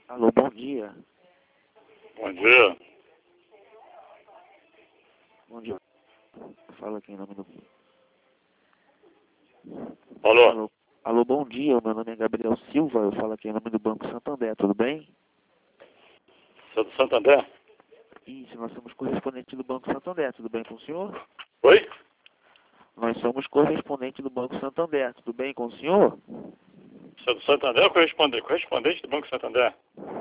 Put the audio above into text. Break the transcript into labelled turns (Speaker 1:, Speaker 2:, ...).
Speaker 1: Alô, bom dia.
Speaker 2: Bom dia.
Speaker 1: Bom dia. Fala aqui em nome do...
Speaker 2: Alô?
Speaker 1: Alô, bom dia. Meu nome é Gabriel Silva. Eu falo aqui em nome do Banco Santander. Tudo bem?
Speaker 2: Você é do Santander?
Speaker 1: Isso, nós somos correspondentes do Banco Santander. Tudo bem com o senhor?
Speaker 2: Oi?
Speaker 1: Nós somos correspondentes do Banco Santander. Tudo bem com o senhor?
Speaker 2: Você é do Santander ou correspondente? Correspondente do Banco Santander?